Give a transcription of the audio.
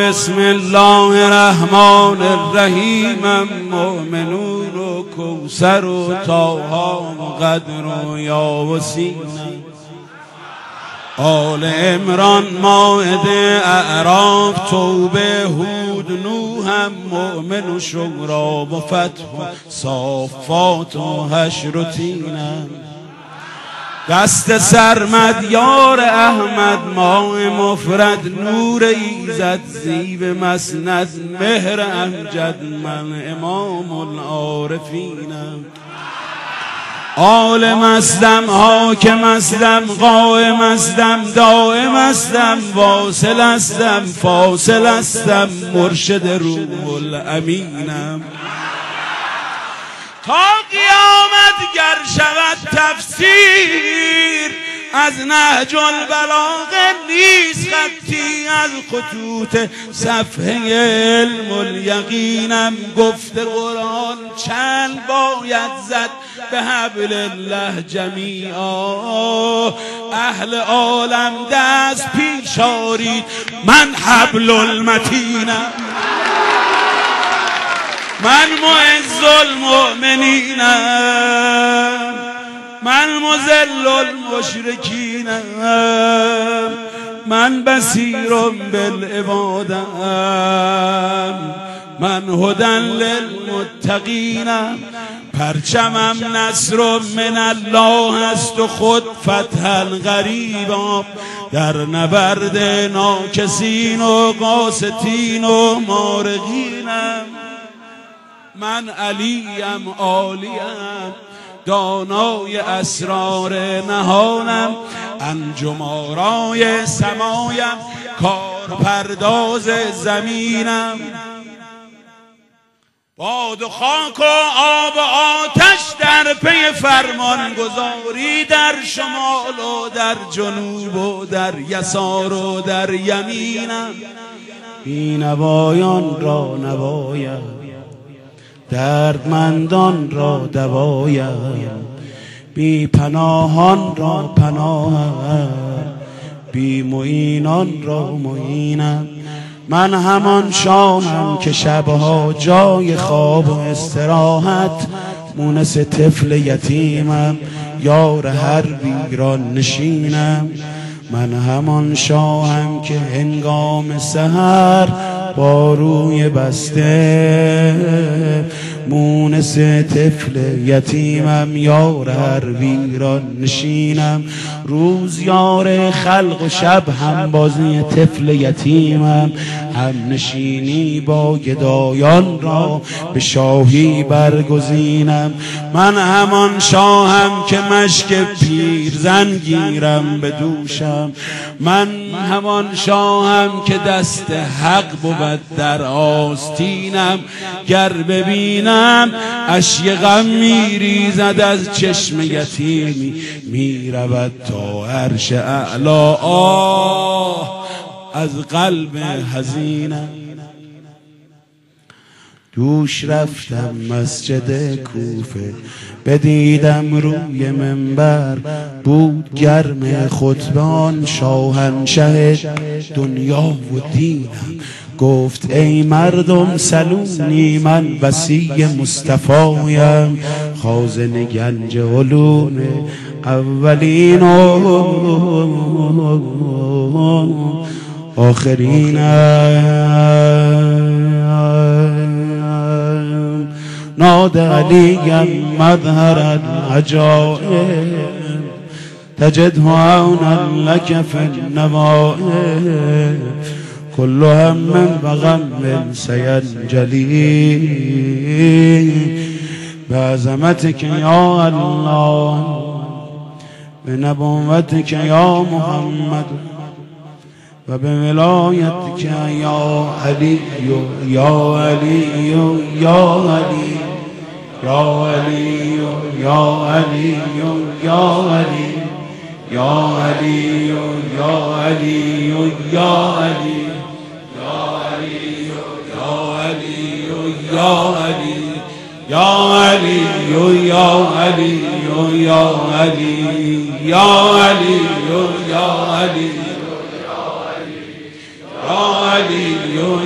بسم الله الرحمن الرحیم مؤمنون و کوثر و طه و قدر و یا و سین آل عمران مائده اعراف توبه هود نوح مؤمن و شعرا و فتح و صافات و حشر و تین دست سرمد یار احمد ماه مفرد نور ایزد زیب مسند مهر امجد من امام العارفینم عالم استم حاکم استم قائم استم دائم استم واصل استم فاصل استم مرشد روح الامینم تا قیامت گر شود تفسیر از نهج البلاغه نیست خطی از خطوط صفحه علم الیقینم گفته قرآن چند باید زد به حبل الله جمیعا اهل عالم دست پیش آرید من حبل المتینم من معز المؤمنینم من مذل المشرکینم من بصیر بالعبادم من هدی للمتقینم پرچمم نصر من الله است و خود فتح غریبا در نبرد ناکسین و قاستین و مارقینم من علیم عالیم دانای اسرار نهانم انجم آرای سمایم کار پرداز زمینم باد و خاک و آب و آتش در پی فرمان گذاری در شمال و در جنوب و در یسار و در یمینم بی نوایان را نوایم دردمندان را دوایم بی پناهان را پناهم بی معینان را معینم من همان شامم که شبها جای خواب و استراحت مونس طفل یتیمم یار هر ویران نشینم من همان شاهم که هنگام سحر با روی بسته مونس طفل یتیمم یار هر ویران نشینم روز یار خلق و شب هم بازی طفل یتیمم هم نشینی با گدایان را به شاهی برگزینم من همان شاهم که مشک پیرزن گیرم به دوشم من همان شاهم که دست حق بود در آستینم گر ببینم اشک غم میریزد از چشم یتیمی میرود تا عرش اعلا آه از قلب حزینم دوش رفتم مسجد کوفه بدیدم روی منبر بود گرم خطبان شاهنشه دنیا و دینم گفت ای مردم سلونی من وصی مصطفایم خازن گنج علوم اولین و آخرینم ناد علیم مظهر العجائب تجده عونا لك في النوائب كل هم و غم سینجلی بعظمتك یا الله بنبوتك یا محمد و بولایتك یا علی یا علی یا علی یا علی یا علی یا علی یا علی یا علی یا علی یا علی یا علی یا علی یا علی یا علی یا علی یا علی